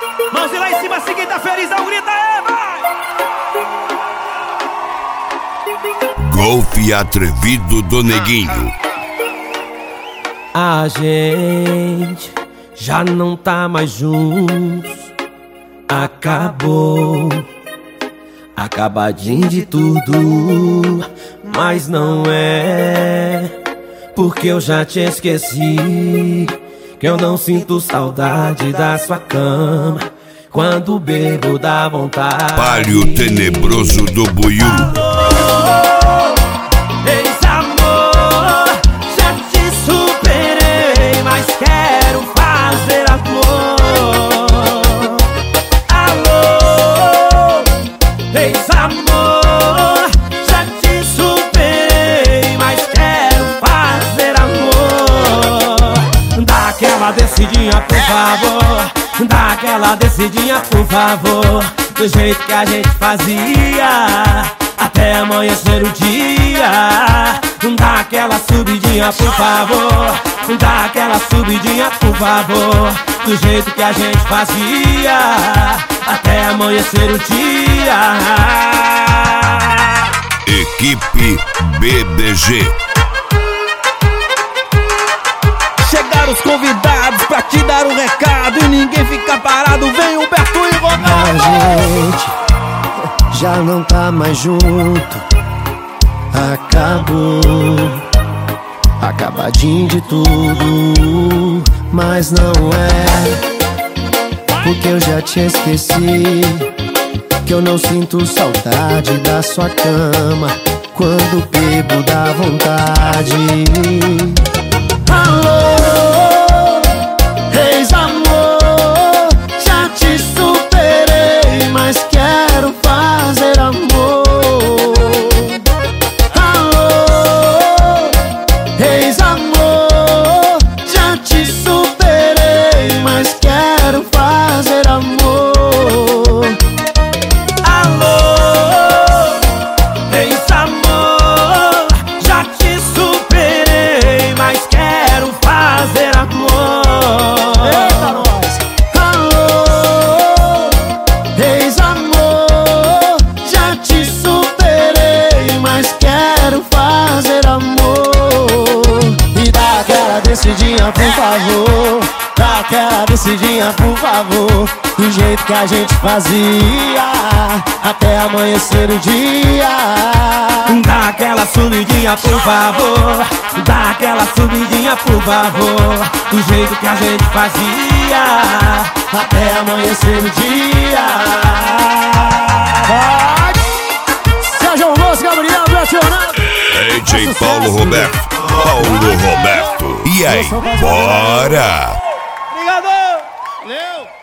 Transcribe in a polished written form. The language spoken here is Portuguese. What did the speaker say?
Mãozinha lá em cima, assim quem tá felizão, grita aí, vai! Golfe atrevido do Neguinho. A gente já não tá mais juntos. Acabou, acabadinho de tudo. Mas não é, porque eu já te esqueci. Que eu não sinto saudade da sua cama. Quando bebo dá vontade. Palio tenebroso do Buiú. Alô, ex-amor, já te superei, mas quero fazer amor. Alô, ex-amor, já te superei, mas quero fazer amor. Dá aquela descidinha, por favor. Dá aquela descidinha, por favor. Do jeito que a gente fazia, até amanhecer o dia. Dá aquela subidinha, por favor. Dá aquela subidinha, por favor. Do jeito que a gente fazia, até amanhecer o dia. Equipe BDG. Chegaram os convidados pra te dar um recado e ninguém fica parado, vem Humberto e Ronaldo. A gente já não tá mais junto. Acabou, acabadinho de tudo. Mas não é, porque eu já te esqueci. Que eu não sinto saudade da sua cama. Quando bebo dá vontade. Alô, ex-amor, já te superei, mas quero fazer amor. Alô, ex-amor, já te superei, mas quero fazer amor. Alô, ex-amor, já te superei, mas quero fazer amor. Eita, nós! Alô, ex-amor, já te superei, mas quero fazer amor. E dá aquela descidinha, por favor. Dá aquela descidinha, por favor. Do jeito que a gente fazia, até amanhecer o dia. Dá aquela subidinha, por favor. Dá aquela subidinha, por favor. Do jeito que a gente fazia, Até amanhecer o dia. Sérgio Moço, Gabriel, Betionado. DJ Paulo Roberto. Paulo Roberto. E aí, bora! Obrigado! Valeu!